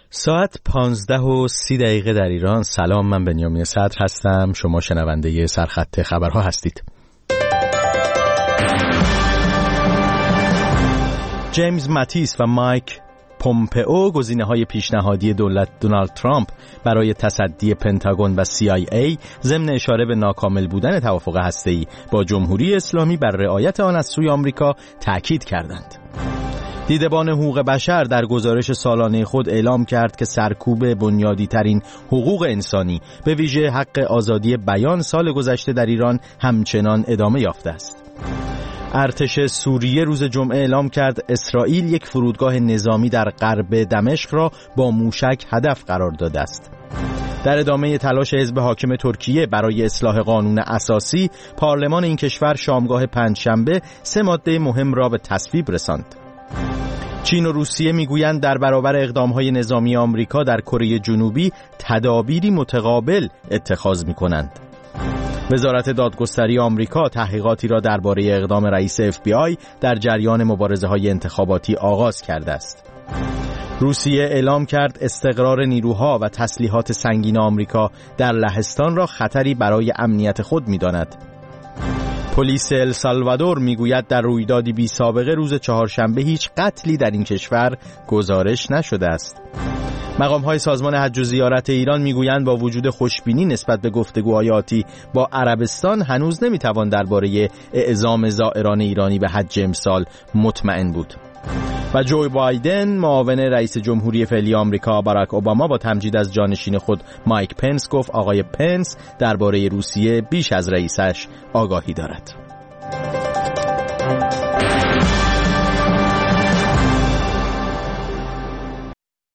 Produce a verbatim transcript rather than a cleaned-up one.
ساعت پانزده و سی دقیقه در ایران. سلام، من بنیامین صدر هستم. شما شنونده سرخط خبرها هستید. جیمز ماتیس و مایک پومپئو، گزینه‌های پیشنهادی دولت دونالد ترامپ برای تصدی پنتاگون و سی آی ای ضمن اشاره به ناکامل بودن توافق هسته‌ای با جمهوری اسلامی بر رعایت آن از سوی آمریکا تأکید کردند. دیدبان حقوق بشر در گزارش سالانه خود اعلام کرد که سرکوب بنیادی ترین حقوق انسانی به ویژه حق آزادی بیان سال گذشته در ایران همچنان ادامه یافته است. ارتش سوریه روز جمعه اعلام کرد اسرائیل یک فرودگاه نظامی در غرب دمشق را با موشک هدف قرار داده است. در ادامه تلاش حزب حاکم ترکیه برای اصلاح قانون اساسی، پارلمان این کشور شامگاه پنجشنبه سه ماده مهم را به تصویب رساند. چین و روسیه میگویند در برابر اقدامهای نظامی آمریکا در کره جنوبی تدابیری متقابل اتخاذ می‌کنند. وزارت دادگستری آمریکا تحقیقاتی را درباره اقدام رئیس اف بی آی در جریان مبارزه‌های انتخاباتی آغاز کرده است. روسیه اعلام کرد استقرار نیروها و تسلیحات سنگین آمریکا در لهستان را خطری برای امنیت خود می‌داند. پلیس السالوادور میگوید در رویدادی بی سابقه روز چهارشنبه هیچ قتلی در این کشور گزارش نشده است. مقام‌های سازمان حج و زیارت ایران میگویند با وجود خوشبینی نسبت به گفتگوهای آتی با عربستان هنوز نمیتوان درباره اعزام زائران ایرانی به حج امسال مطمئن بود. و جو بایدن، معاون رئیس جمهوری فعلی آمریکا باراک اوباما، با تمجید از جانشین خود مایک پنس گفت آقای پنس درباره روسیه بیش از رئیسش آگاهی دارد.